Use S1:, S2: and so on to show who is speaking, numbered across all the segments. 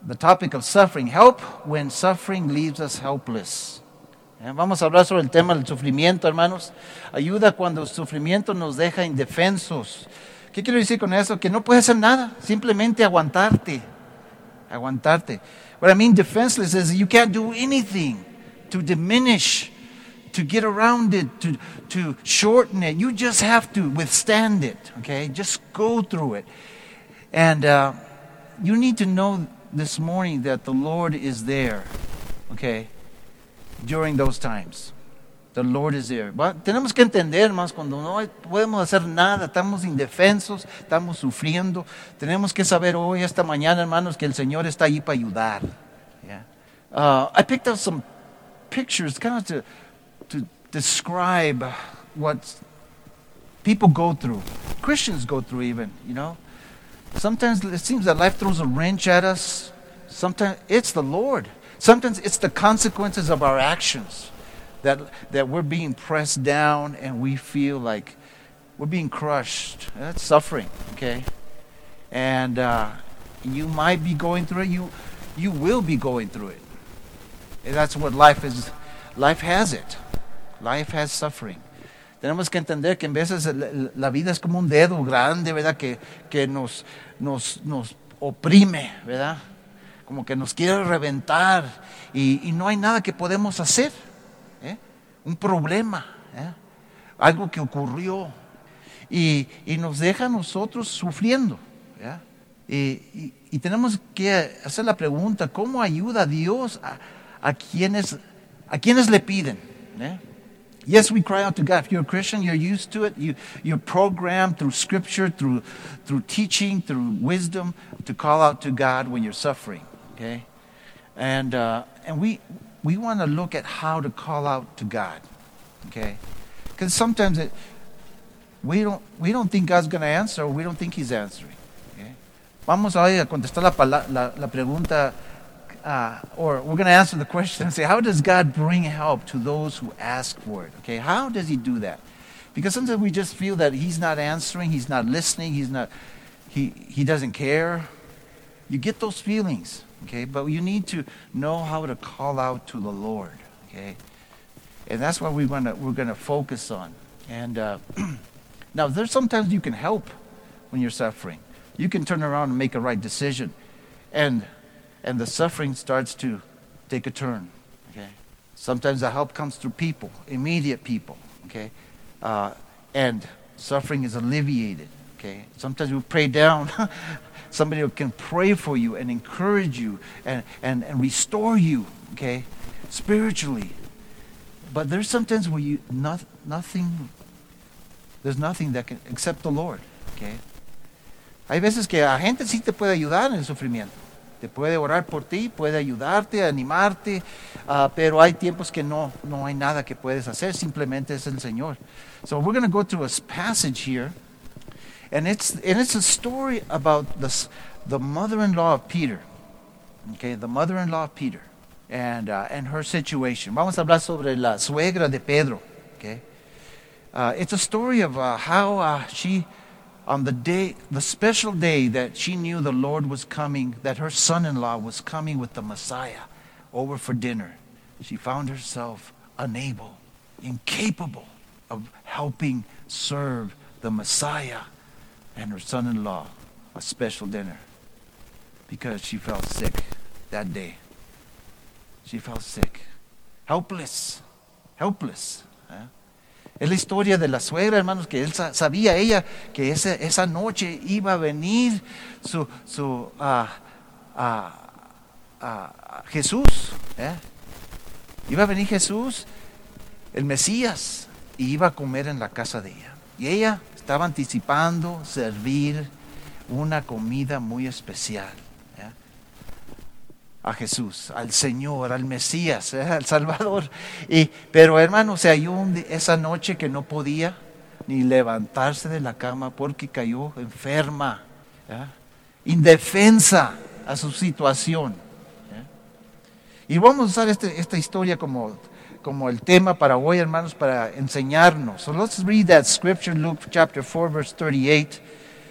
S1: the topic of suffering. Help when suffering leaves us helpless. Vamos a hablar sobre el tema del sufrimiento, hermanos. Ayuda cuando el sufrimiento nos deja indefensos. ¿Qué quiero decir con eso? Que no puedes hacer nada, simplemente aguantarte. What I mean defenseless is you can't do anything to diminish, to get around it, to shorten it. You just have to withstand it, okay? Just go through it. And you need to know this morning that the Lord is there, okay, during those times. The Lord is there. Tenemos que entender, hermanos, cuando no podemos hacer nada, estamos indefensos, estamos sufriendo, tenemos que saber hoy, esta mañana, hermanos, que el Señor está ahí para ayudar. Yeah. I picked up some pictures kind of to describe what people go through, Christians go through even, you know. Sometimes it seems that life throws a wrench at us. Sometimes it's the Lord. Sometimes it's the consequences of our actions that we're being pressed down and we feel like we're being crushed. That's suffering, okay? And you might be going through it. You will be going through it. And that's what life is. Life has it. Life has suffering. Tenemos que entender que en veces la vida es como un dedo grande, ¿verdad? Que nos oprime, ¿verdad? Como que nos quiere reventar y no hay nada que podemos hacer. Un problema, algo que ocurrió y nos deja a nosotros sufriendo. Y tenemos que hacer la pregunta, ¿cómo ayuda a Dios a quienes le piden? Yes, we cry out to God. If you're a Christian, you're used to it. You're programmed through Scripture, through teaching, through wisdom, to call out to God when you're suffering. Okay, and we want to look at how to call out to God. Okay, because sometimes we don't think God's going to answer, or we don't think He's answering. Okay, vamos hoy a contestar la pregunta. Or we're going to answer the question and say, how does God bring help to those who ask for it? Okay, how does He do that? Because sometimes we just feel that He's not answering, He's not listening, He doesn't care. You get those feelings, okay? But you need to know how to call out to the Lord, okay? And that's what we're going to focus on. And now, there's sometimes you can help when you're suffering. You can turn around and make a right decision, and the suffering starts to take a turn. Okay, sometimes the help comes through people, immediate people. Okay, and suffering is alleviated. Okay, sometimes we pray down. Somebody can pray for you and encourage you and restore you. Okay, spiritually. But there's sometimes where there's nothing that can except the Lord. Okay, hay veces que la gente sí te puede ayudar en el sufrimiento. Te puede orar por ti, puede ayudarte, animarte, pero hay tiempos que no hay nada que puedes hacer, simplemente es el Señor. So we're going to go to a passage here, and it's a story about the mother-in-law of Peter. Okay, the mother-in-law of Peter and her situation. Vamos a hablar sobre la suegra de Pedro. Okay, it's a story of how she. On the special day that she knew the Lord was coming, that her son-in-law was coming with the Messiah over for dinner, she found herself unable, incapable of helping serve the Messiah and her son-in-law a special dinner because she felt sick that day. She felt sick, helpless. Es la historia de la suegra, hermanos, que sabía ella que esa noche iba a venir Jesús. Iba a venir Jesús, el Mesías, y iba a comer en la casa de ella. Y ella estaba anticipando servir una comida muy especial a Jesús, al Señor, al Mesías, al Salvador. Pero hermano, se halló esa noche que no podía ni levantarse de la cama porque cayó enferma, indefensa a su situación. Y vamos a usar esta historia como el tema para hoy, hermanos, para enseñarnos. So let's read that scripture, Luke chapter 4, verse 38.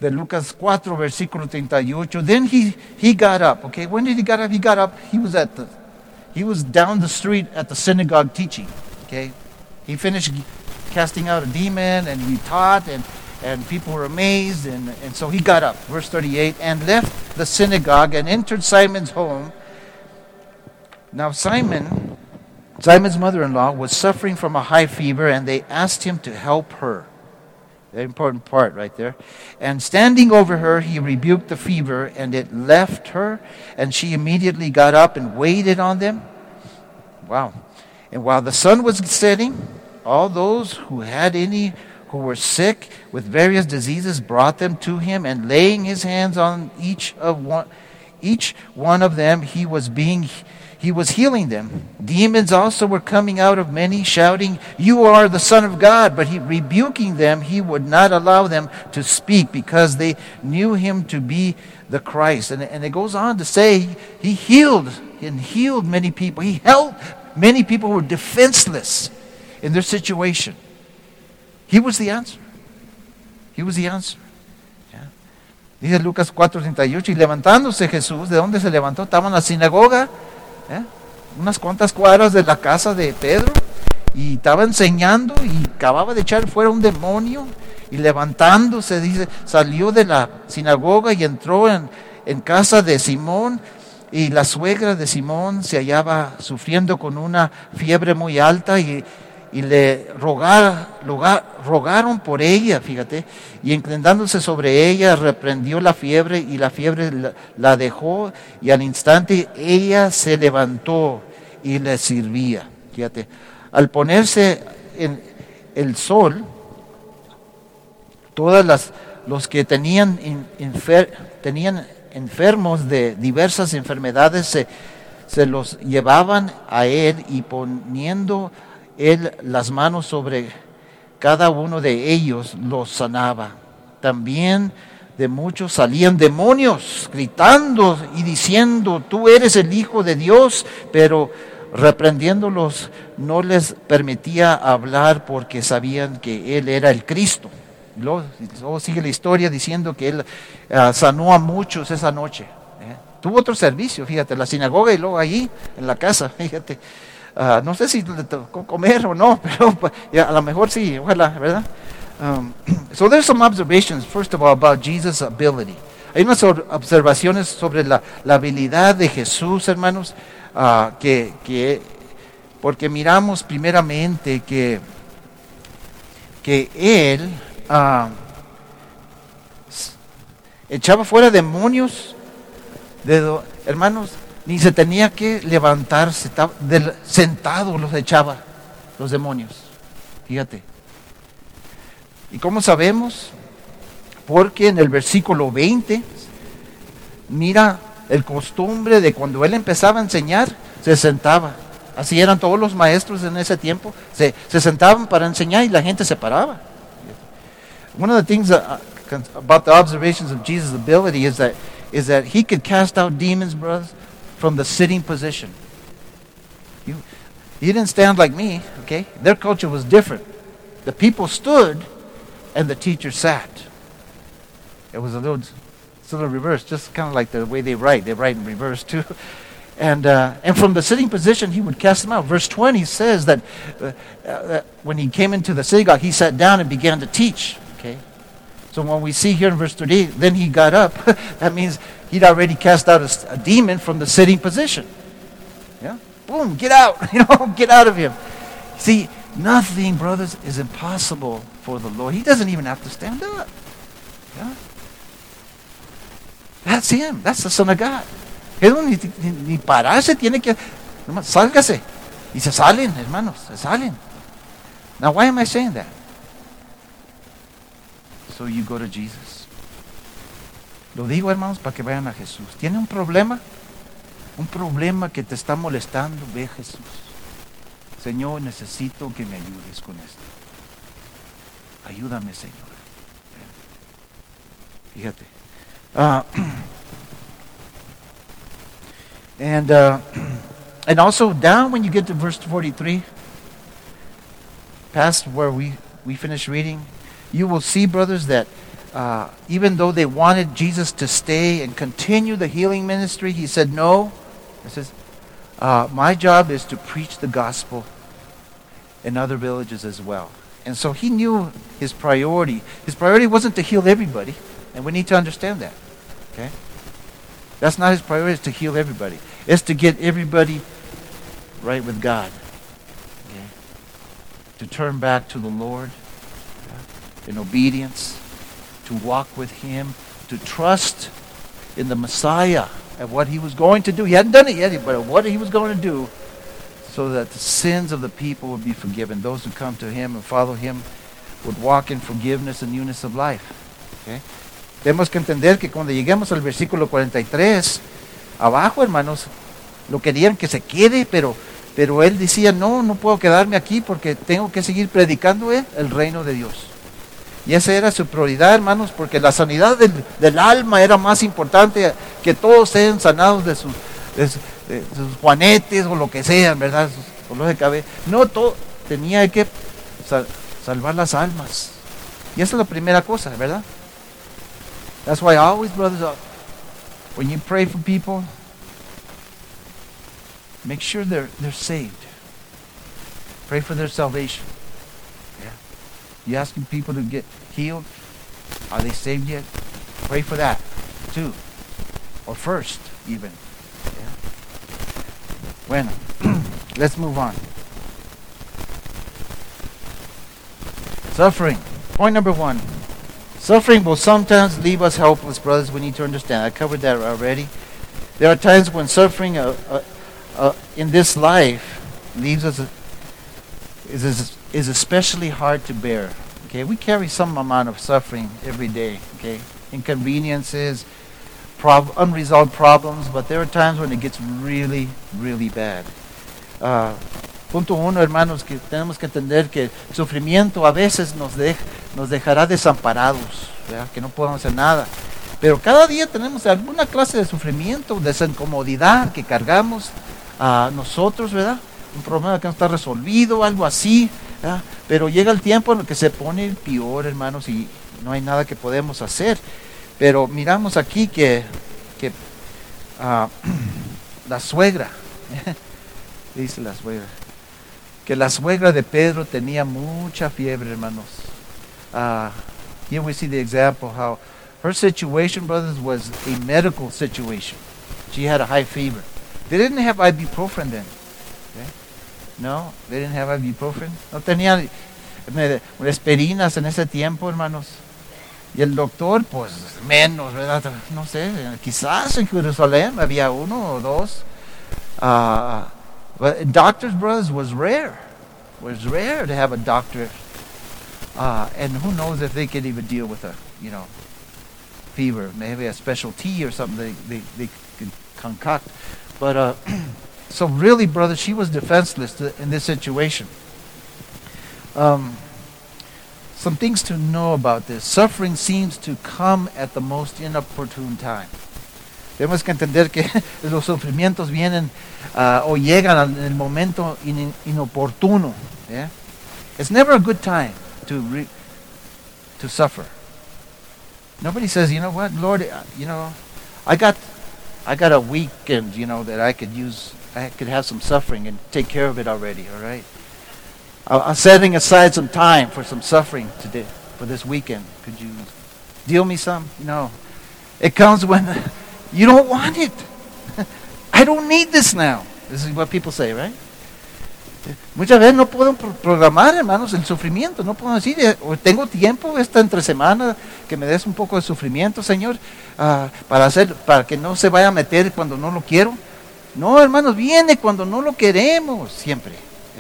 S1: de Lucas 4, versículo 38. Then he got up. Okay, when did he get up? He got up. He was down the street at the synagogue teaching. Okay, he finished casting out a demon and he taught and people were amazed and so he got up. Verse 38, and left the synagogue and entered Simon's home. Now Simon's mother-in-law was suffering from a high fever, and they asked him to help her. Very important part right there. And standing over her, he rebuked the fever, and it left her, and she immediately got up and waited on them. Wow. And while the sun was setting, all those who were sick with various diseases brought them to him, and laying his hands on each one of them, he was healing them. Demons also were coming out of many, shouting, "You are the Son of God." But rebuking them, he would not allow them to speak because they knew him to be the Christ. And it goes on to say he healed many people. He helped many people who were defenseless in their situation. He was the answer. He was the answer. Yeah. Dice Lucas 4:38, y levantándose Jesús, ¿de dónde se levantó? Estaba en la sinagoga, unas cuantas cuadras de la casa de Pedro, y estaba enseñando y acababa de echar fuera un demonio, y levantándose, dice, salió de la sinagoga y entró en casa de Simón, y la suegra de Simón se hallaba sufriendo con una fiebre muy alta, y le rogaron por ella, fíjate, y inclinándose sobre ella reprendió la fiebre, y la fiebre la dejó, y al instante ella se levantó y le servía. Fíjate, al ponerse en el sol, los que tenían enfermos de diversas enfermedades se los llevaban a él, y poniendo él las manos sobre cada uno de ellos los sanaba. También de muchos salían demonios, gritando y diciendo, tú eres el Hijo de Dios, pero reprendiéndolos no les permitía hablar porque sabían que él era el Cristo. Luego sigue la historia diciendo que él sanó a muchos esa noche. Tuvo otro servicio, fíjate, en la sinagoga y luego allí en la casa, fíjate. No sé si le tocó comer o no, pero a lo mejor sí, ojalá, ¿verdad? So there's some observations, first of all, about Jesus' ability. Hay unas observaciones sobre la habilidad de Jesús, hermanos, porque miramos primeramente que Él echaba fuera demonios, hermanos, ni se tenía que levantarse, sentado los echaba los demonios. Fíjate. ¿Y cómo sabemos? Porque en el versículo 20, mira el costumbre de cuando él empezaba a enseñar, se sentaba. Así eran todos los maestros en ese tiempo. Se sentaban para enseñar y la gente se paraba. One of the things about the observations of Jesus' ability is that he could cast out demons, brothers, from the sitting position. You didn't stand like me, okay? Their culture was different. The people stood and the teacher sat. It was a little reverse, just kind of like the way they write. They write in reverse too. And from the sitting position, he would cast them out. Verse 20 says that when he came into the synagogue, he sat down and began to teach. Okay, so when we see here in verse 38, then he got up. That means he'd already cast out a demon from the sitting position. Yeah, boom, get out. Get out of him. See, nothing, brothers, is impossible for the Lord. He doesn't even have to stand up. Yeah, that's him. That's the Son of God. Él ni pararse tiene que, sálgase. Y se salen, hermanos, se salen. Now, why am I saying that? So you go to Jesus. Lo digo, hermanos, para que vayan a Jesús. ¿Tiene un problema? Un problema que te está molestando, ve a Jesús. Señor, necesito que me ayudes con esto. Ayúdame, Señor. Fíjate. And also down when you get to verse 43, past where we finished reading, you will see, brothers, that even though they wanted Jesus to stay and continue the healing ministry, he said, no. He says, my job is to preach the gospel in other villages as well. And so he knew his priority. His priority wasn't to heal everybody, and we need to understand that. Okay? That's not his priority, it's to heal everybody. It's to get everybody right with God. Okay? To turn back to the Lord in obedience, to walk with him, to trust in the Messiah and what he was going to do. He hadn't done it yet, but what he was going to do so that the sins of the people would be forgiven. Those who come to him and follow him would walk in forgiveness and newness of life. Okay? Tenemos que entender que cuando lleguemos al versículo 43, abajo, hermanos, lo querían que se quede, pero él decía, no puedo quedarme aquí porque tengo que seguir predicando el reino de Dios. Y esa era su prioridad, hermanos, porque la sanidad del alma era más importante que todos sean sanados de sus juanetes o lo que sean, ¿verdad? Sus dolores de cabeza. No, todo tenía que salvar las almas. Y esa es la primera cosa, ¿verdad? That's why always, brothers, when you pray for people, make sure they're saved. Pray for their salvation. You asking people to get healed? Are they saved yet? Pray for that too. Or first, even. Yeah. Bueno, let's move on. Suffering. Point number 1. Suffering will sometimes leave us helpless, brothers. We need to understand. I covered that already. There are times when suffering in this life leaves us is especially hard to bear. Okay, we carry some amount of suffering every day. Okay, inconveniences, unresolved problems, but there are times when it gets really, really bad. Punto 1, hermanos, que tenemos que entender que el sufrimiento a veces nos dejará desamparados, ¿verdad? Que no podemos hacer nada. Pero cada día tenemos alguna clase de sufrimiento, de incomodidad que cargamos a nosotros, ¿verdad? Un problema que no está resolvido, algo así, ¿verdad? Pero llega el tiempo en el que se pone peor, hermanos, y no hay nada que podemos hacer. Pero miramos aquí que la suegra, dice la suegra, que la suegra de Pedro tenía mucha fiebre, hermanos. Here we see the example how her situation, brothers, was a medical situation. She had a high fever. They didn't have ibuprofen then. No, they didn't have ibuprofen. No tenían aspirinas en ese tiempo, hermanos. Y el doctor, pues, menos, ¿verdad? No sé, quizás en Jerusalén había uno o dos. But doctors, brothers, was rare. It was rare to have a doctor. And who knows if they could even deal with a, fever. Maybe a special tea or something they could concoct. But, so really, brother, she was defenseless in this situation. Some things to know about this. Suffering seems to come at the most inopportune time. Tenemos que entender que los sufrimientos vienen o llegan en el momento inoportuno. Yeah? It's never a good time to suffer. Nobody says, you know what, Lord, I got a weekend, that I could use. I could have some suffering and take care of it already, all right? I'm setting aside some time for some suffering today, for this weekend. Could you deal me some? No. It comes when you don't want it. I don't need this now. This is what people say, right? Muchas veces no puedo programar, hermanos, el sufrimiento. No puedo decir, tengo tiempo esta entre semana que me des un poco de sufrimiento, Señor, para que no se vaya a meter cuando no lo quiero. No, hermanos, viene cuando no lo queremos, siempre.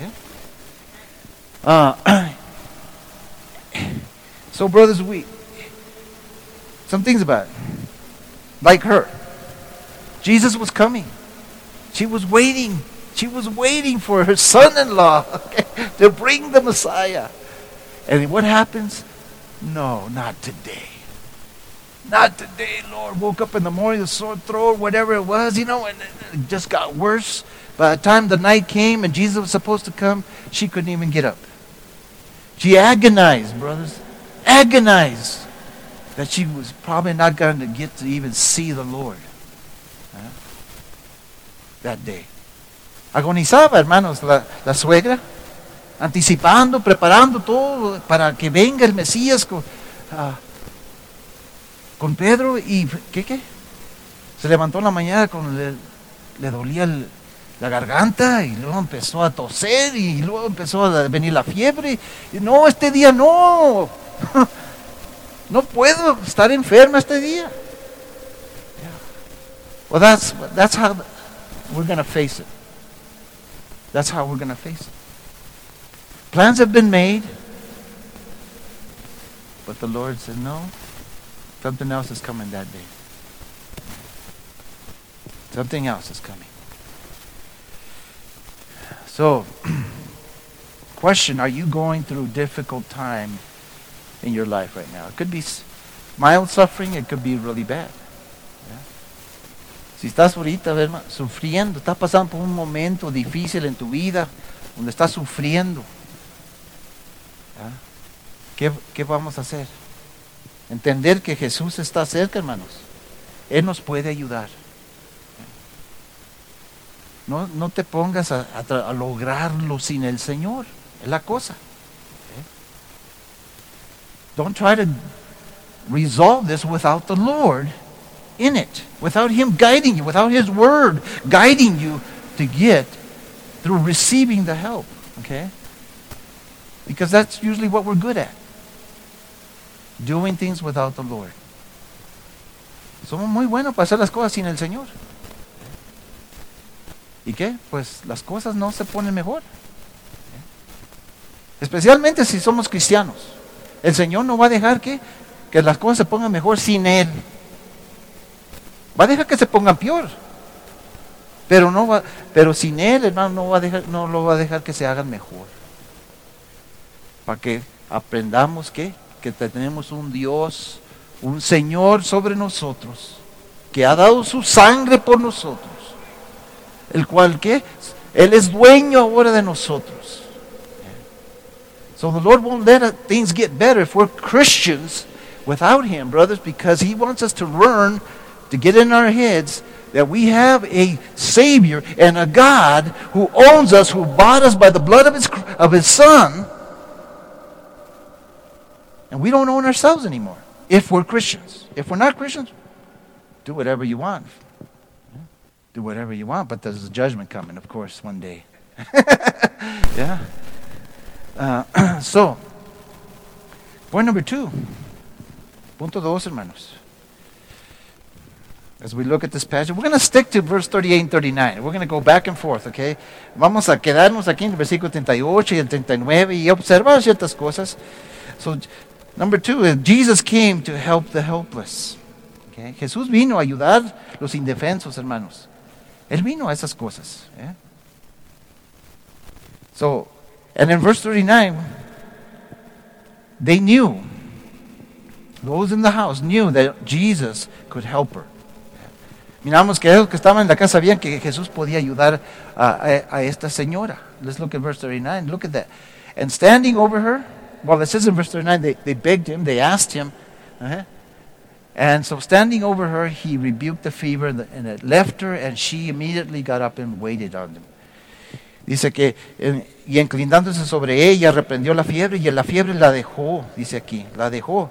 S1: So, brothers, some things about it. Like her. Jesus was coming. She was waiting. She was waiting for her son-in-law to bring the Messiah. And what happens? No, not today. Not today, Lord. Woke up in the morning, a sore throat, whatever it was, and it just got worse. By the time the night came and Jesus was supposed to come, she couldn't even get up. She agonized, brothers. Agonized. that she was probably not going to get to even see the Lord that day. Agonizaba, hermanos, la suegra, anticipando, preparando todo para que venga el Mesías con Pedro. ¿Y qué? Se levantó en la mañana le dolía la garganta, y luego empezó a toser, y luego empezó a venir la fiebre. Y no, este día no. No puedo estar enferma este día. Well, that's how we're going to face it. That's how we're going to face it. Plans have been made, but the Lord said, no, something else is coming that day. Something else is coming. So, question, are you going through difficult time in your life right now? It could be mild suffering, it could be really bad. Si estás ahorita, ¿verdad?, sufriendo, estás pasando por un momento difícil en tu vida, donde estás sufriendo, ¿qué vamos a hacer? Entender que Jesús está cerca, hermanos. Él nos puede ayudar. No te pongas a lograrlo sin el Señor. Es la cosa. Don't try to resolve this without the Lord in it, without Him guiding you, without His Word guiding you to get through receiving the help, okay? Because that's usually what we're good at, doing things without the Lord. Somos muy buenos para hacer las cosas sin el Señor. ¿Y qué? Pues las cosas no se ponen mejor. Especialmente si somos cristianos. El Señor no va a dejar que las cosas se pongan mejor sin Él. Va a dejar que se pongan peor. Pero sin Él, hermano, no lo va a dejar que se hagan mejor. Para que aprendamos que tenemos un Dios, un Señor sobre nosotros, que ha dado su sangre por nosotros, el cual Él es dueño ahora de nosotros. So the Lord won't let things get better if we're Christians without Him, brothers, because He wants us to learn to get in our heads that we have a Savior and a God who owns us, who bought us by the blood of His Son, and we don't own ourselves anymore if we're Christians. If we're not Christians, do whatever you want. Do whatever you want, but there's a judgment coming, of course, one day. Yeah. So, point number 2. Punto 2, hermanos. As we look at this passage, we're going to stick to verse 38 and 39. We're going to go back and forth, okay? Vamos a quedarnos aquí en el versículo 38 y el 39 y observar ciertas cosas. So, number 2 is Jesus came to help the helpless. Okay? Jesús vino a ayudar los indefensos, hermanos. Él vino a esas cosas. Yeah? So, and in verse 39, they knew, those in the house knew that Jesus could help her. Miramos que los que estaban en la casa sabían que Jesús podía ayudar a esta señora. Let's look at verse 39. Look at that. And standing over her, well, it says in verse 39, they begged him, they asked him. And so standing over her, he rebuked the fever, and it left her, and she immediately got up and waited on them. Dice que, y inclinándose sobre ella, reprendió la fiebre, y la fiebre la dejó, dice aquí, la dejó.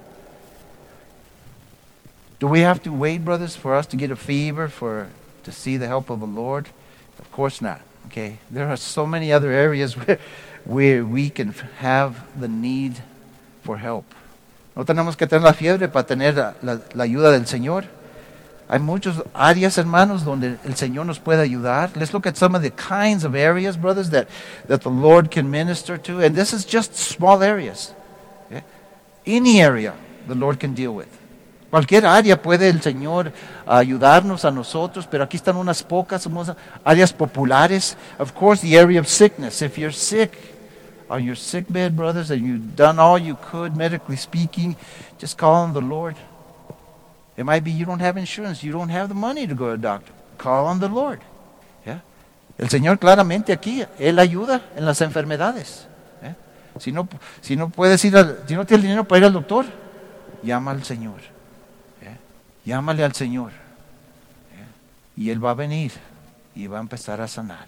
S1: Do we have to wait, brothers, for us to get a fever, to see the help of the Lord? Of course not, okay? There are so many other areas where we can have the need for help. No tenemos que tener la fiebre para tener la ayuda del Señor. Hay muchas áreas, hermanos, donde el Señor nos puede ayudar. Let's look at some of the kinds of areas, brothers, that the Lord can minister to. And this is just small areas. Okay? Any area the Lord can deal with. Cualquier área puede el Señor ayudarnos a nosotros, pero aquí están unas pocas áreas populares. Of course, the area of sickness. If you're sick, on your sick bed, brothers, and you've done all you could, medically speaking, just call on the Lord. It might be you don't have insurance, you don't have the money to go to a doctor. Call on the Lord. Yeah? El Señor claramente aquí, Él ayuda en las enfermedades. Si no puedes si no tienes dinero para ir al doctor, llama al Señor. Llámale al Señor. Y Él va a venir y va a empezar a sanar.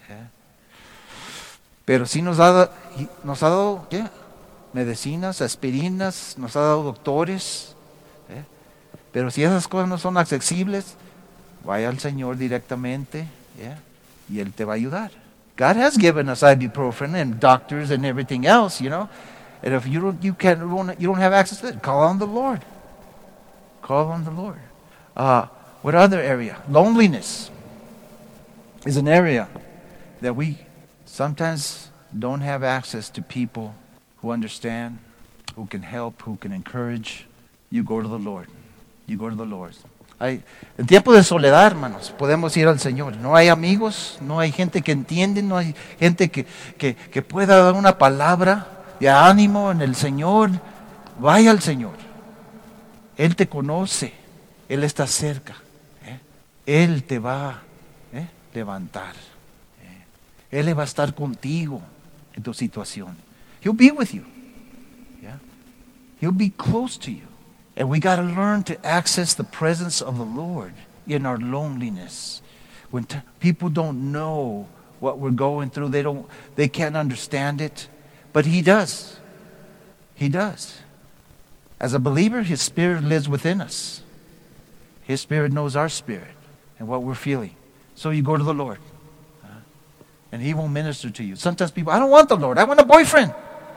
S1: Pero sí nos ha dado ¿qué? Medicinas, aspirinas, nos ha dado doctores. Pero si esas cosas no son accesibles, vaya al Señor directamente, y Él te va a ayudar. God has given us ibuprofen and doctors and everything else, And if you don't have access to it, call on the Lord. Call on the Lord. What other area? Loneliness is an area that we sometimes don't have access to people who understand, who can help, who can encourage. You go to the Lord. You go to the Lord. En tiempo de soledad, hermanos, podemos ir al Señor. No hay amigos, no hay gente que entiende, no hay gente que pueda dar una palabra de ánimo en el Señor. Vaya al Señor. Él te conoce. Él está cerca. Él te va a levantar. Él va a estar contigo en tu situación. He'll be with you. He'll be close to you. And we got to learn to access the presence of the Lord in our loneliness. When people don't know what we're going through, they can't understand it, but He does. He does. As a believer, His Spirit lives within us. His Spirit knows our spirit and what we're feeling. So you go to the Lord, and He will minister to you. Sometimes people, I don't want the Lord, I want a boyfriend.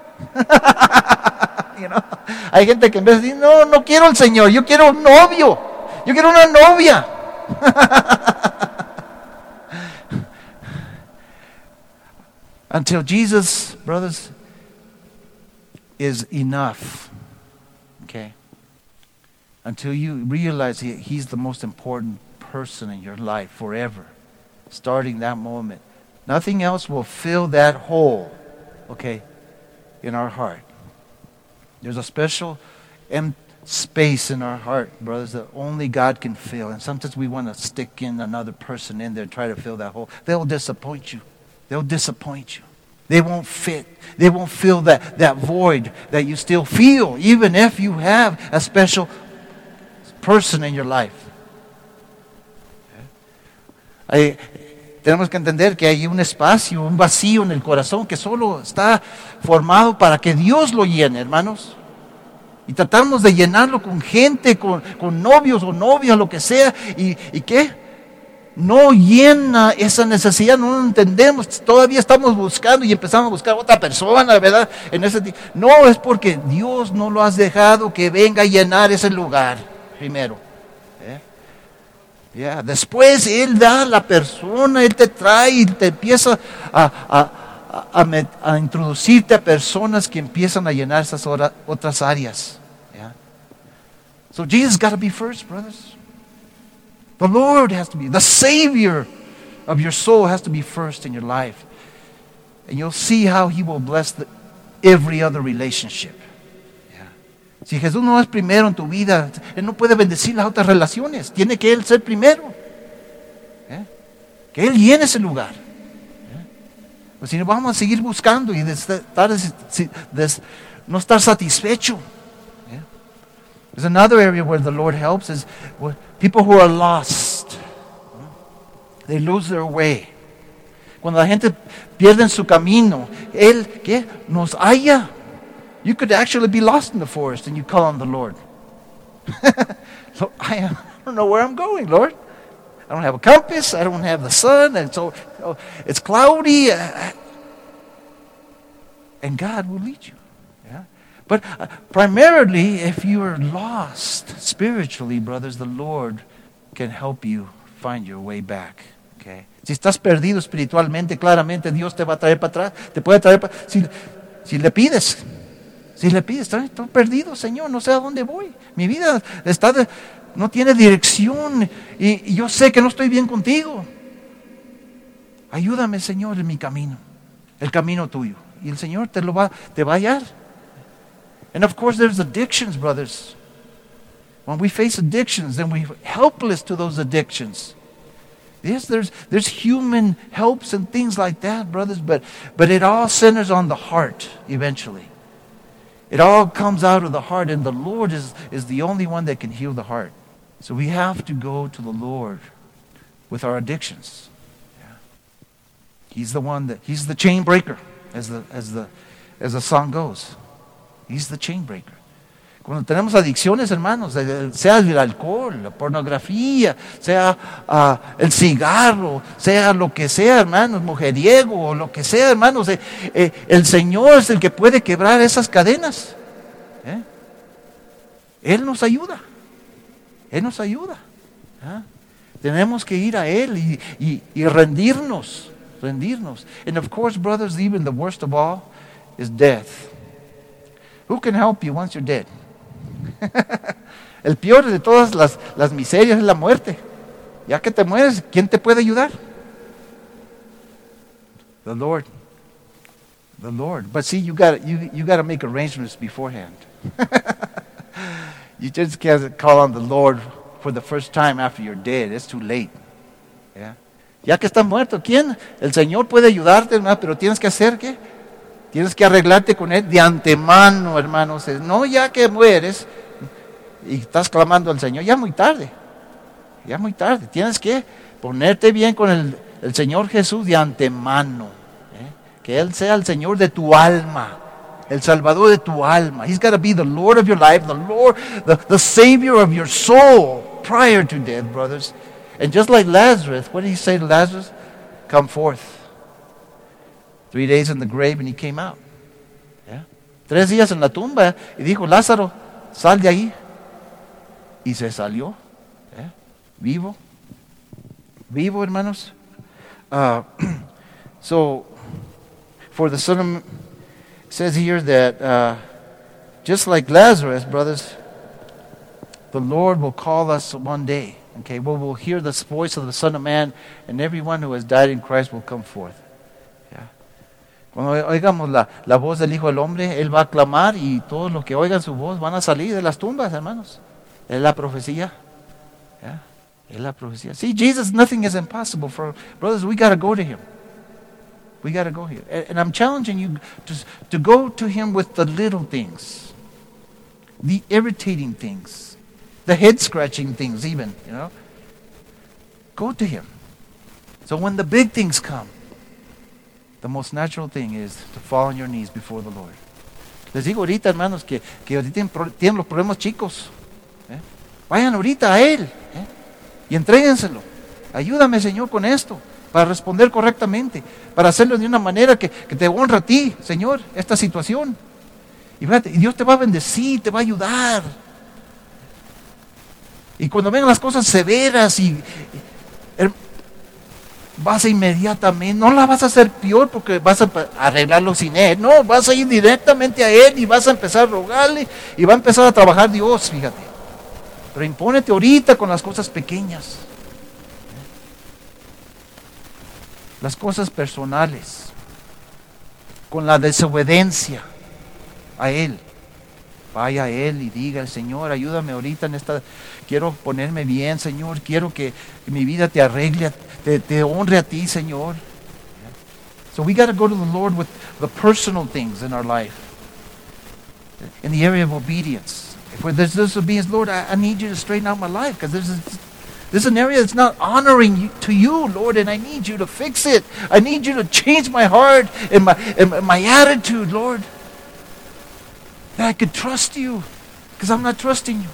S1: Hay gente que en vez de decir, no quiero el Señor, yo quiero un novio, yo quiero una novia. Until Jesus, brothers, is enough. Okay? Until you realize He's the most important person in your life forever, starting that moment. Nothing else will fill that hole, okay, in our heart. There's a special space in our heart, brothers, that only God can fill. And sometimes we want to stick in another person in there and try to fill that hole. They'll disappoint you. They'll disappoint you. They won't fit. They won't fill that void that you still feel, even if you have a special person in your life. Tenemos que entender que hay un espacio, un vacío en el corazón que solo está formado para que Dios lo llene, hermanos. Y tratamos de llenarlo con gente, con novios o novias, lo que sea. ¿Y qué? No llena esa necesidad, no lo entendemos. Todavía estamos buscando y empezamos a buscar otra persona, ¿verdad? No, es porque Dios no lo has dejado que venga a llenar ese lugar primero. Después Él da a la persona, Él te trae y te empieza a introducirte a personas que empiezan a llenar esas otras áreas. So Jesus got to be first, brothers. The Lord has to be, the Savior of your soul has to be first in your life. And you'll see how He will bless every other relationship. Si Jesús no es primero en tu vida, Él no puede bendecir las otras relaciones. Tiene que Él ser primero. Que Él llene ese lugar. Pues si no, vamos a seguir buscando y no estar satisfecho. There's another area where the Lord helps is people who are lost. They lose their way. Cuando la gente pierde su camino, Él, ¿qué? Nos halla. You could actually be lost in the forest and you call on the Lord. So I don't know where I'm going, Lord. I don't have a compass. I don't have the sun. And so it's cloudy. And God will lead you. But primarily, if you are lost spiritually, brothers, the Lord can help you find your way back. Okay? Si estás perdido espiritualmente, claramente Dios te va a traer para atrás. Te puede traer para... Si le pides... Si le pides, estoy perdido, Señor, no sé a dónde voy. Mi vida no tiene dirección y yo sé que no estoy bien contigo. Ayúdame, Señor, en mi camino, el camino tuyo. Y el Señor te va a hallar. And of course there's addictions, brothers. When we face addictions, then we're helpless to those addictions. Yes, there's human helps and things like that, brothers, but it all centers on the heart eventually. It all comes out of the heart, and the Lord is the only one that can heal the heart. So we have to go to the Lord with our addictions. Yeah. He's the chain breaker, as the song goes. He's the chain breaker. Cuando tenemos adicciones, hermanos, sea el alcohol, la pornografía, sea el cigarro, sea lo que sea, hermanos, mujeriego, o lo que sea, hermanos, el Señor es el que puede quebrar esas cadenas. Él nos ayuda. Él nos ayuda. Tenemos que ir a Él y rendirnos. And of course, brothers, even the worst of all is death. Who can help you once you're dead? El peor de todas las miserias es la muerte. Ya que te mueres, ¿quién te puede ayudar? The Lord. But see, you got to make arrangements beforehand. You just can't call on the Lord for the first time after you're dead. It's too late. Yeah. Ya que estás muerto, ¿quién? El Señor puede ayudarte, hermano, pero tienes que hacer ¿qué? Tienes que arreglarte con Él de antemano, hermanos. No ya que mueres y estás clamando al Señor, ya muy tarde. Tienes que ponerte bien con el Señor Jesús de antemano. Que Él sea el Señor de tu alma, el Salvador de tu alma. He's got to be the Lord of your life, the Savior of your soul prior to death, brothers. And just like Lazarus, what did He say to Lazarus? Come forth. 3 days in the grave and he came out. Yeah. 3 días en la tumba y dijo, Lázaro, sal de ahí. Y se salió. Yeah. Vivo, hermanos. So, for the Son of, it says here that just like Lazarus, brothers, the Lord will call us one day. Okay, we will hear the voice of the Son of Man, and everyone who has died in Christ will come forth. Cuando oigamos la voz del Hijo del Hombre, Él va a clamar y todos los que oigan su voz van a salir de las tumbas, hermanos. Es la profecía. Yeah. Es la profecía. See, Jesus, nothing is impossible for brothers. We got to go to Him. We got to go here. And I'm challenging you to go to Him with the little things, the irritating things, the head-scratching things even, you know. Go to Him. So when the big things come, the most natural thing is to fall on your knees before the Lord. Les digo ahorita, hermanos, que ahorita tienen los problemas chicos. Vayan ahorita a Él y entréguenselo. Ayúdame, Señor, con esto, para responder correctamente, para hacerlo de una manera que te honra a ti, Señor, esta situación. Y Dios te va a bendecir, te va a ayudar. Y cuando vengan las cosas severas vas a inmediatamente, no la vas a hacer peor porque vas a arreglarlo sin Él, no, vas a ir directamente a Él y vas a empezar a rogarle y va a empezar a trabajar Dios, fíjate. Pero impónete ahorita con las cosas pequeñas, las cosas personales, con la desobediencia a Él. Vaya a Él y diga, Señor, ayúdame ahorita en esta, quiero ponerme bien, Señor, quiero que mi vida te arregle, te honre a ti, Señor. So we got to go to the Lord with the personal things in our life. In the area of obedience. If there's disobedience, Lord, I need you to straighten out my life because this is an area that's not honoring to you, Lord, and I need you to fix it. I need you to change my heart and my attitude, Lord. That I could trust you because I'm not trusting you.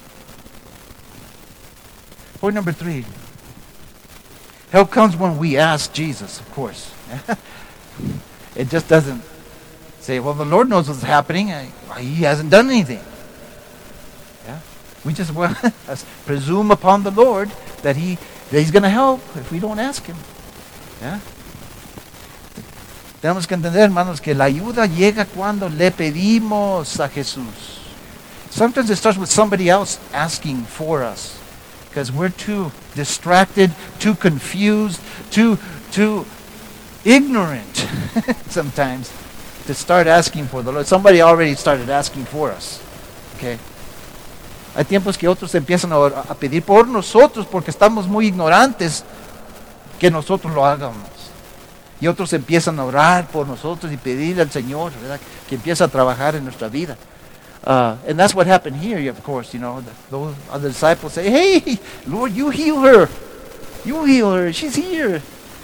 S1: Point number 3. Help comes when we ask Jesus, of course. It just doesn't say, well, the Lord knows what's happening. He hasn't done anything. Yeah? We just presume upon the Lord that He's going to help if we don't ask Him. Yeah? Tenemos que entender, hermanos, que la ayuda llega cuando le pedimos a Jesús. Sometimes it starts with somebody else asking for us because we're too distracted, too confused, too ignorant sometimes to start asking for the Lord. Somebody already started asking for us. Okay? Hay tiempos que otros empiezan a pedir por nosotros porque estamos muy ignorantes que nosotros lo hagamos. Y otros empiezan a orar por nosotros y pedirle al Señor, ¿verdad?, que empiece a trabajar en nuestra vida. And that's what happened here, of course. Those other disciples say, "Hey, Lord, you heal her. You heal her. She's here."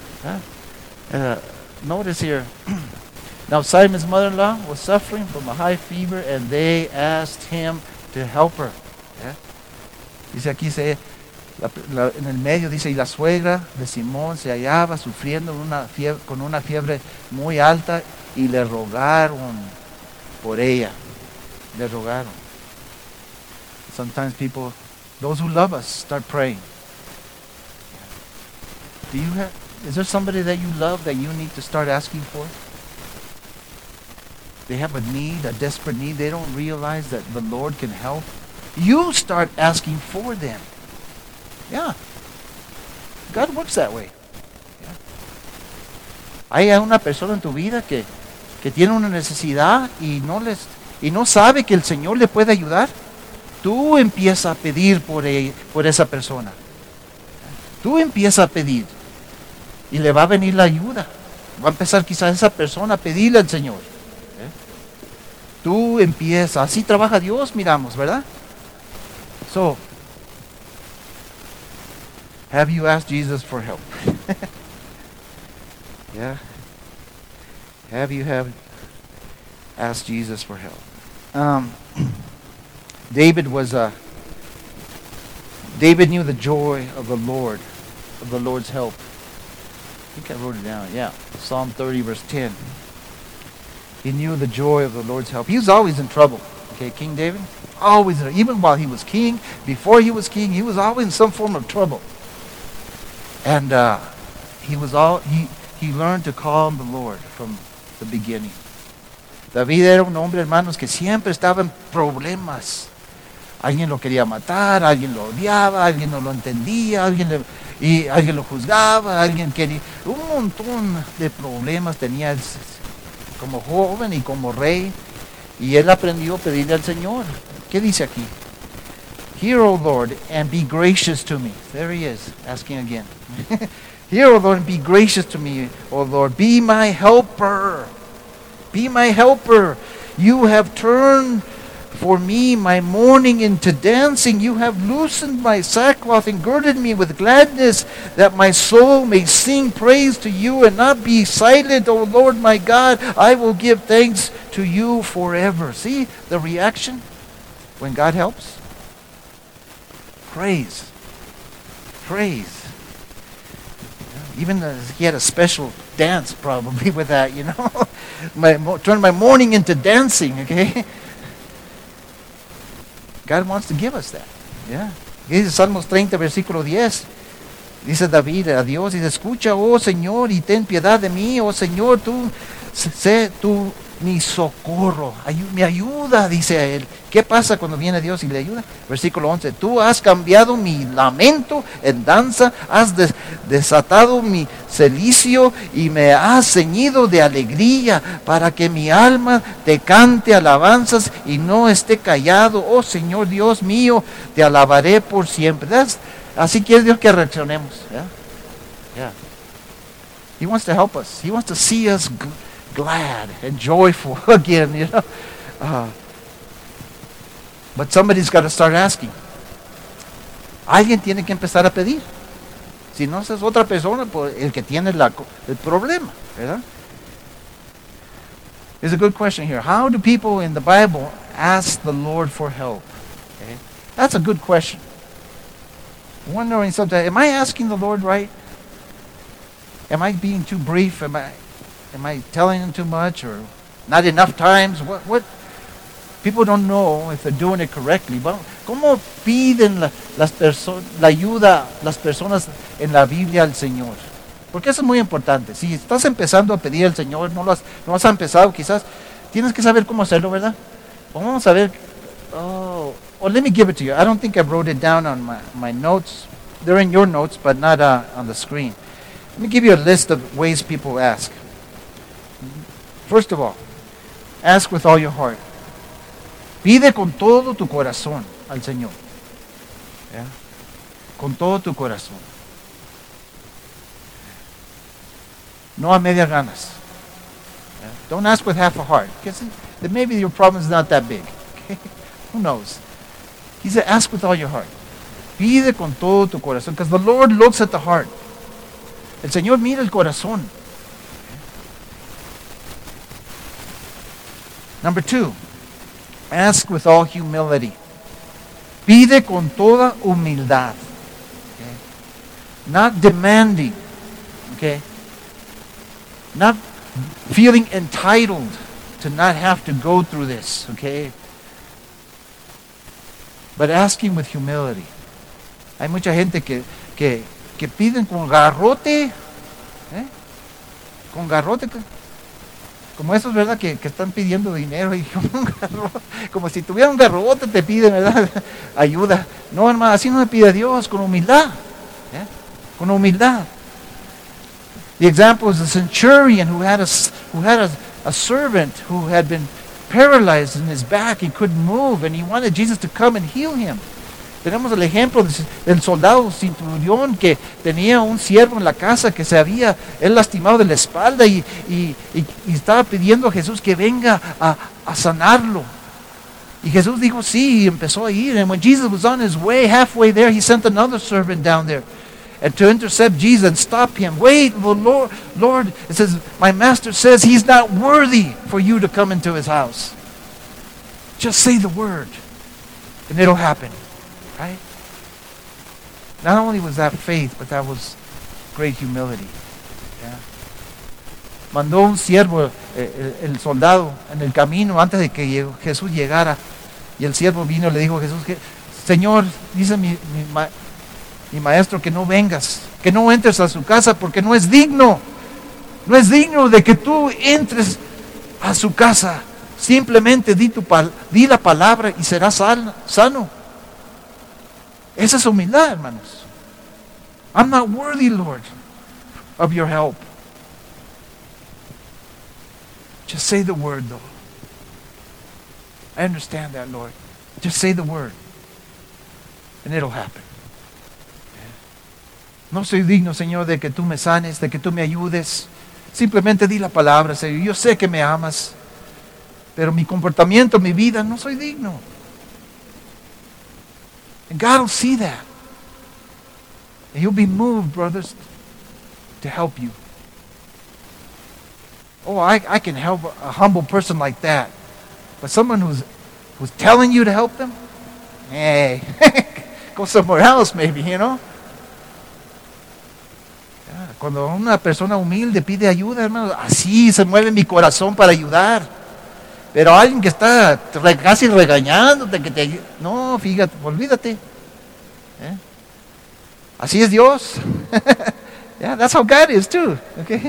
S1: Notice here. Now Simon's mother-in-law was suffering from a high fever, and they asked him to help her. Dice aquí, en el medio dice, y la suegra de Simón se hallaba sufriendo con una fiebre muy alta, y le rogaron por ella. Le rogaron. Sometimes people, those who love us, start praying. Is there somebody that you love that you need to start asking for? They have a need, a desperate need. They don't realize that the Lord can help. You start asking for them. Yeah. God works that way. Yeah. Hay una persona en tu vida que tiene una necesidad y no sabe que el Señor le puede ayudar. Tú empieza a pedir por esa persona. Tú empieza a pedir y le va a venir la ayuda. Va a empezar quizás esa persona a pedirle al Señor. Tú empieza, así trabaja Dios, miramos, ¿verdad? So, have you asked Jesus for help? Yeah. Have you asked Jesus for help? David knew the joy of the Lord, of the Lord's help. I think I wrote it down. Yeah, Psalm 30, verse 10. He knew the joy of the Lord's help. He was always in trouble. Okay, King David, always, even while he was king, before he was king, he was always in some form of trouble. And he learned to call on the Lord from the beginning. David era un hombre, hermanos, que siempre estaba en problemas. Alguien lo quería matar, alguien lo odiaba, alguien no lo entendía, alguien lo juzgaba, alguien quería... Un montón de problemas tenía él como joven y como rey. Y él aprendió a pedirle al Señor. ¿Qué dice aquí? Hear, O Lord, and be gracious to me. There he is, asking again. Hear, O Lord, and be gracious to me, O Lord. Be my helper. Be my helper. You have turned for me my mourning into dancing. You have loosened my sackcloth and girded me with gladness, that my soul may sing praise to you and not be silent, O Lord my God. I will give thanks to you forever. See the reaction when God helps? Praise. Praise. Even he had a special dance probably with that, Turn my mourning into dancing, okay? God wants to give us that. Yeah. Dice Salmos 30, versículo 10. Dice David a Dios, dice, escucha, oh Señor, y ten piedad de mí, oh Señor, sé tú mi socorro. Me ayuda, dice a él. ¿Qué pasa cuando viene Dios y le ayuda? Versículo 11. Tú has cambiado mi lamento en danza, has desatado mi celicio y me has ceñido de alegría para que mi alma te cante alabanzas y no esté callado. Oh Señor Dios mío, te alabaré por siempre. Así quiere Dios que reaccionemos. Yeah. He wants to help us. He wants to see us glad and joyful again, But somebody's got to start asking. Alguien tiene que empezar a pedir. Si no, es otra persona el que tiene el problema, ¿verdad? It's a good question here. How do people in the Bible ask the Lord for help? Okay? That's a good question. Wondering sometimes, am I asking the Lord right? Am I being too brief? Am I telling him too much or not enough times? What? People don't know if they're doing it correctly. Well, ¿cómo piden la ayuda las personas en la Biblia al Señor? Porque eso es muy importante. Si estás empezando a pedir al Señor, no has empezado quizás, tienes que saber cómo hacerlo, ¿verdad? Vamos a ver. Let me give it to you. I don't think I wrote it down on my notes. They're in your notes, but not on the screen. Let me give you a list of ways people ask. First of all, ask with all your heart. Pide con todo tu corazón al Señor. Yeah? Con todo tu corazón. No a medias ganas. Yeah? Don't ask with half a heart. Because maybe your problem is not that big. Who knows? He said, ask with all your heart. Pide con todo tu corazón, because the Lord looks at the heart. El Señor mira el corazón. Number 2, ask with all humility. Pide con toda humildad. Okay? Not demanding. Okay? Not feeling entitled to not have to go through this. Okay? But asking with humility. Hay mucha gente que piden con garrote. Con garrote. Como esos, ¿verdad? Que están pidiendo dinero y como si tuviera un garrote te piden, ¿verdad? Ayuda. No, hermano, así no me pide Dios, con humildad. Con humildad. The example is the centurion who had a servant who had been paralyzed in his back. He couldn't move and he wanted Jesus to come and heal him. Tenemos el ejemplo del soldado centurión que tenía un siervo en la casa que se había él lastimado de la espalda y estaba pidiendo a Jesús que venga a sanarlo. Y Jesús dijo sí, y empezó a ir. And when Jesus was on his way, halfway there, he sent another servant down there and to intercept Jesus and stop him. Wait, Lord, it says, my master says he's not worthy for you to come into his house. Just say the word and it'll happen. Right? Not only was that faith, but that was great humility. Yeah? Mandó un siervo, el soldado, en el camino antes de que Jesús llegara. Y el siervo vino y le dijo a Jesús, Señor, dice mi maestro que no vengas, que no entres a su casa porque no es digno. No es digno de que tú entres a su casa. Simplemente di la palabra y serás sano. Esa es humildad, hermanos. I'm not worthy, Lord, of your help. Just say the word, though. I understand that, Lord. Just say the word. And it'll happen. No soy digno, Señor, de que tú me sanes, de que tú me ayudes. Simplemente di la palabra, Señor. Yo sé que me amas, pero mi comportamiento, mi vida, no soy digno. And God will see that. And He'll be moved, brothers, to help you. Oh, I can help a humble person like that. But someone who's telling you to help them? Hey, go somewhere else maybe, you know. Cuando una persona humilde pide ayuda, hermano, así se mueve mi corazón para ayudar. Pero alguien que está casi regañándote, no, fíjate, olvídate. Así es Dios. Yeah, that's how God is too. Okay.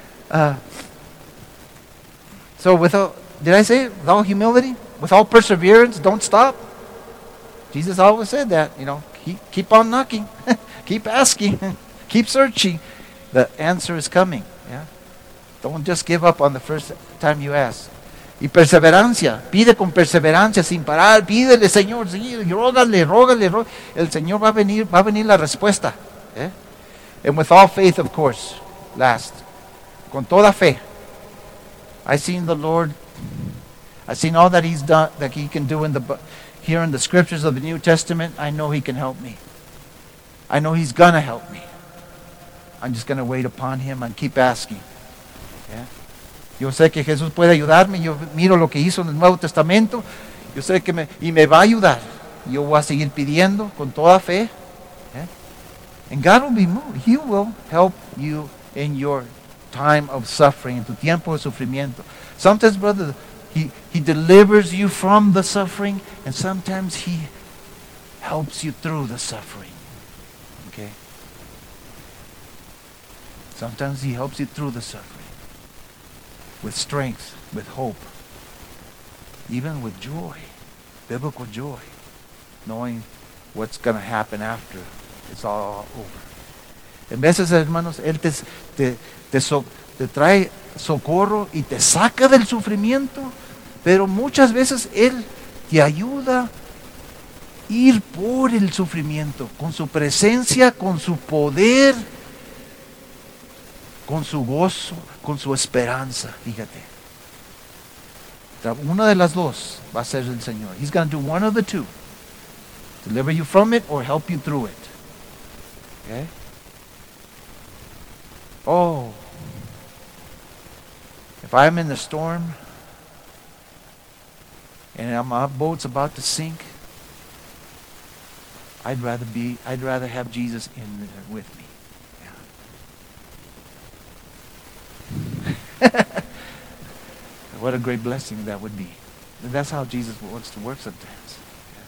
S1: So with all humility, with all perseverance, don't stop. Jesus always said that, keep on knocking, keep asking, keep searching. The answer is coming. Yeah? Don't just give up on the first time you ask. Y perseverancia, pide con perseverancia, sin parar, pídele, Señor, rógale. El Señor va a venir la respuesta. And with all faith, of course, last, con toda fe. I've seen the Lord, I've seen all that He's done, that He can do here in the scriptures of the New Testament. I know He can help me. I know He's gonna help me. I'm just gonna wait upon Him and keep asking. Yeah? Yo sé que Jesús puede ayudarme. Yo miro lo que hizo en el Nuevo Testamento. Yo sé que me va a ayudar. Yo voy a seguir pidiendo con toda fe. Yeah? And God will be moved. He will help you in your time of suffering, en tu tiempo de sufrimiento. Sometimes, brother, He delivers you from the suffering, and sometimes He helps you through the suffering. Okay? Sometimes He helps you through the suffering. With strength, with hope, even with joy, biblical joy, knowing what's going to happen after it's all over. En veces, hermanos, Él te trae socorro y te saca del sufrimiento, pero muchas veces Él te ayuda a ir por el sufrimiento, con su presencia, con su poder, con su gozo, con su esperanza, fíjate. Una de las dos va a ser el Señor. He's going to do one of the two. Deliver you from it or help you through it. Okay? Oh, if I'm in the storm and my boat's about to sink, I'd rather have Jesus in there with me. Yeah. What a great blessing that would be. And that's how Jesus wants to work sometimes.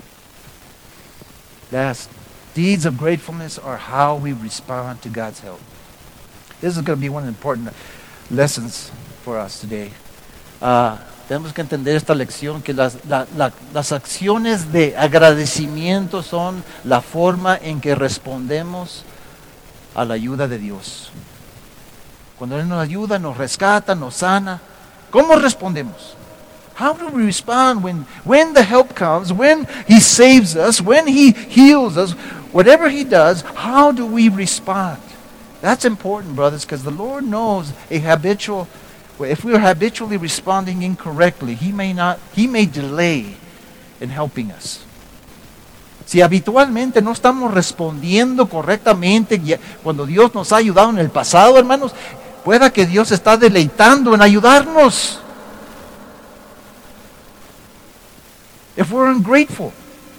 S1: That's deeds of gratefulness are how we respond to God's help. This is going to be one of the important lessons for us today. Tenemos que entender esta lección, que las acciones de agradecimiento son la forma en que respondemos a la ayuda de Dios. Cuando Él nos ayuda, nos rescata, nos sana, ¿cómo respondemos? How do we respond when the help comes, when He saves us, when He heals us, whatever He does, how do we respond? That's important, brothers, because the Lord knows if we are habitually responding incorrectly, He may delay in helping us. Si habitualmente no estamos respondiendo correctamente cuando Dios nos ha ayudado en el pasado, hermanos, pueda que Dios está deleitando en ayudarnos. If we're ungrateful,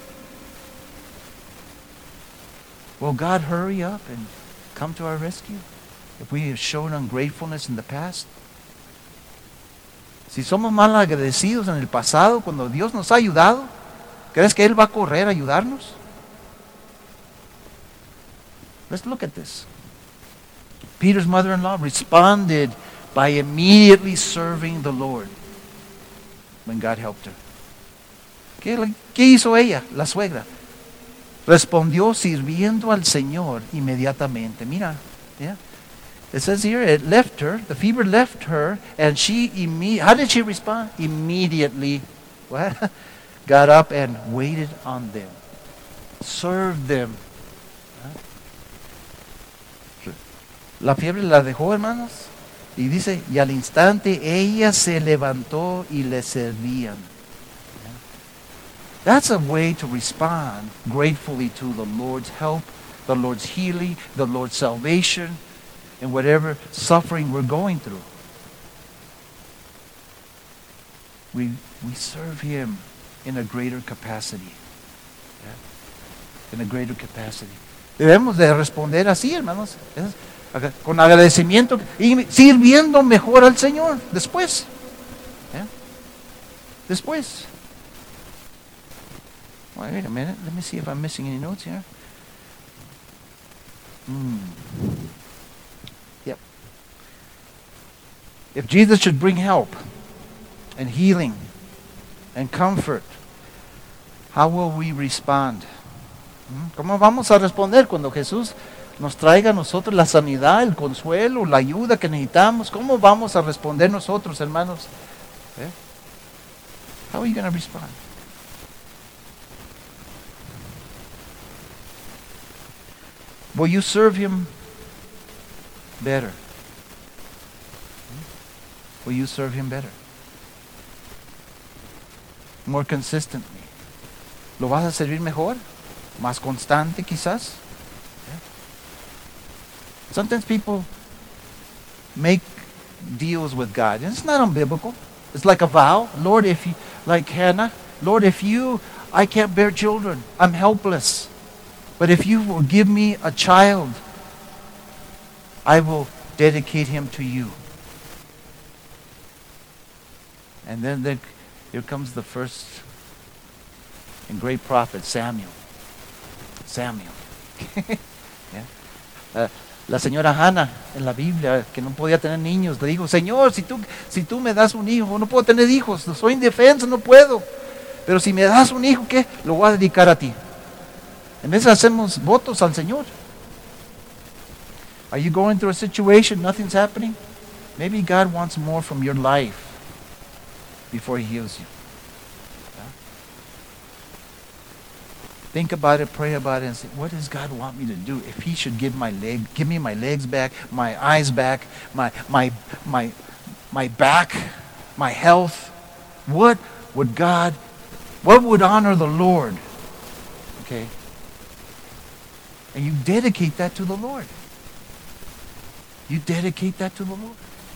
S1: will God hurry up and come to our rescue? If we have shown ungratefulness in the past? Si somos mal agradecidos en el pasado, cuando Dios nos ha ayudado, ¿crees que Él va a correr a ayudarnos? Let's look at this. Peter's mother-in-law responded by immediately serving the Lord when God helped her. ¿Qué hizo ella, la suegra? Respondió sirviendo al Señor inmediatamente. Mira, yeah. It says here, it left her, the fever left her, and how did she respond? Immediately, what? Got up and waited on them. Served them. La fiebre la dejó, hermanos. Y dice, y al instante ella se levantó y le servían. That's a way to respond gratefully to the Lord's help, the Lord's healing, the Lord's salvation, and whatever suffering we're going through. We serve Him in a greater capacity. Yeah? In a greater capacity. Debemos de responder así, hermanos. Con agradecimiento y sirviendo mejor al Señor después. Yeah? Después. Wait a minute. Let me see if I'm missing any notes here. Yep. If Jesus should bring help and healing and comfort, how will we respond? ¿Cómo vamos a responder cuando Jesús nos traiga a nosotros la sanidad, el consuelo, la ayuda que necesitamos? ¿Cómo vamos a responder nosotros, hermanos? How are you going to respond? Will you serve Him better? Will you serve Him better? More consistently. ¿Lo vas a servir mejor? ¿Más constante quizás? Sometimes people make deals with God. And it's not unbiblical. It's like a vow. Lord, if you, like Hannah, Lord, I can't bear children. I'm helpless. But if you will give me a child, I will dedicate him to you. And then here comes the first and great prophet, Samuel. Yeah. La señora Hannah en la Biblia, que no podía tener niños, le dijo, Señor, si tú me das un hijo, no puedo tener hijos, soy indefenso, no puedo. Pero si me das un hijo, ¿qué? Lo voy a dedicar a ti. En vez hacemos votos al Señor. Are you going through a situation, nothing's happening? Maybe God wants more from your life before He heals you. Yeah? Think about it, pray about it, and say, what does God want me to do? If He should give me my legs back, my eyes back, my back, my health, What would honor the Lord? Okay. And you dedicate that to the Lord. You dedicate that to the Lord.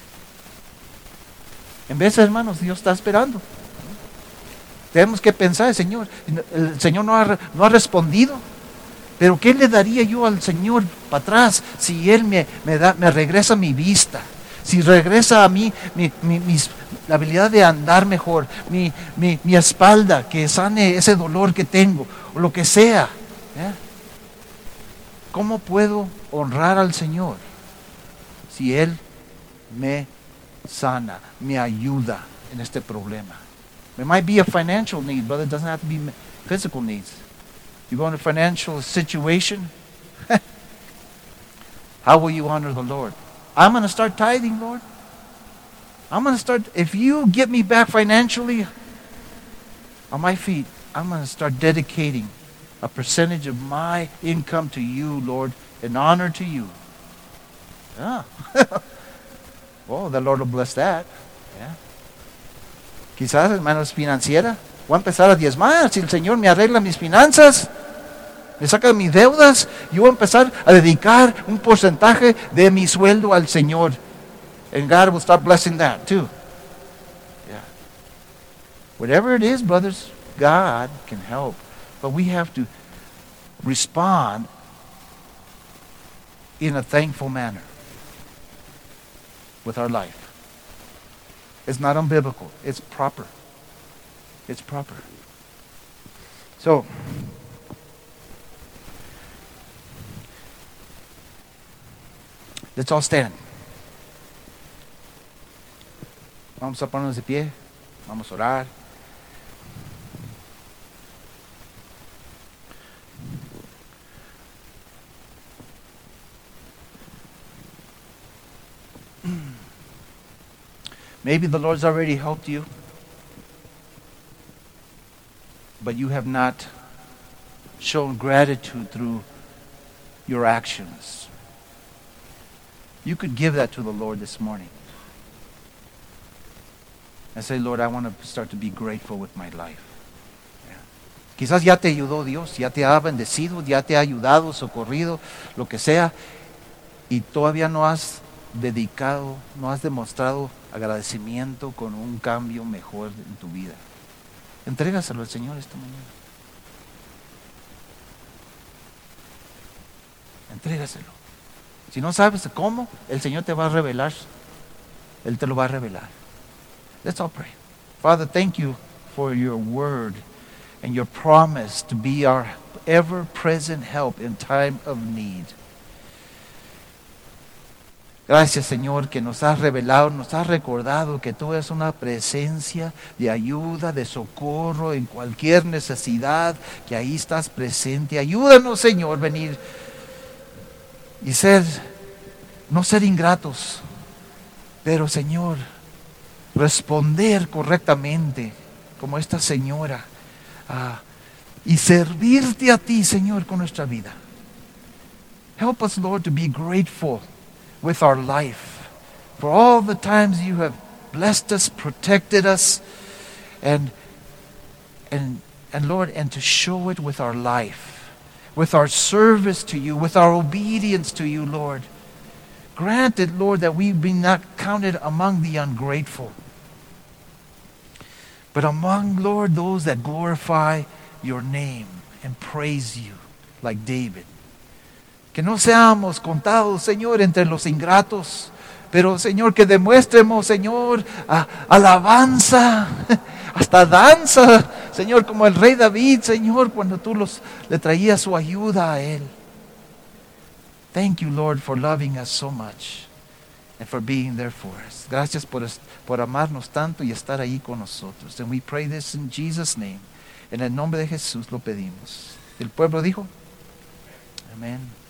S1: En vez, hermanos, Dios está esperando. Tenemos que pensar, el Señor no ha respondido. Pero ¿qué le daría yo al Señor para atrás si Él me regresa mi vista? Si regresa a mí la habilidad de andar mejor, mi espalda, que sane ese dolor que tengo, o lo que sea. ¿Eh? ¿Cómo puedo honrar al Señor si Él me sana, me ayuda en este problema? It might be a financial need, brother. It doesn't have to be physical needs. You go in a financial situation, how will you honor the Lord? I'm going to start tithing, Lord. If you get me back financially on my feet, I'm going to start dedicating a percentage of my income to you, Lord, in honor to you. Ah. Oh, the Lord will bless that. Yeah. Quizás, hermanos, financiera. Voy a empezar a diezmar. Si el Señor me arregla mis finanzas, me saca mis deudas, yo voy a empezar a dedicar un porcentaje de mi sueldo al Señor. And God will start blessing that too. Yeah. Whatever it is, brothers, God can help. But we have to respond in a thankful manner with our life. It's not unbiblical. It's proper. It's proper. So, let's all stand. Vamos a ponernos de pie. Vamos a orar. Maybe the Lord's already helped you, but you have not shown gratitude through your actions. You could give that to the Lord this morning and say, Lord, I want to start to be grateful with my life. Yeah. Quizás ya te ayudó Dios, ya te ha bendecido, ya te ha ayudado, socorrido, lo que sea, y todavía no has dedicado, no has demostrado agradecimiento con un cambio mejor en tu vida. Entrégaselo al Señor esta mañana. Entrégaselo. Si no sabes cómo, el Señor te va a revelar. Él te lo va a revelar. Let's all pray. Father, thank you for your word and your promise to be our ever-present help in time of need. Gracias, Señor, que nos has revelado, nos has recordado que tú eres una presencia de ayuda, de socorro en cualquier necesidad, que ahí estás presente. Ayúdanos, Señor, venir y no ser ingratos, pero, Señor, responder correctamente, como esta señora, y servirte a ti, Señor, con nuestra vida. Help us, Lord, to be grateful with our life for all the times you have blessed us, protected us, and Lord, and to show it with our life, with our service to you, with our obedience to you, Lord. Grant it, Lord, that we be not counted among the ungrateful, but among, Lord, those that glorify your name and praise you like David. Que no seamos contados, Señor, entre los ingratos, pero, Señor, que demuestremos, Señor, alabanza, hasta danza, Señor, como el rey David, Señor, cuando tú le traías su ayuda a él. Thank you, Lord, for loving us so much and for being there for us. Gracias por amarnos tanto y estar ahí con nosotros. And we pray this in Jesus' name. En el nombre de Jesús lo pedimos. El pueblo dijo, amén.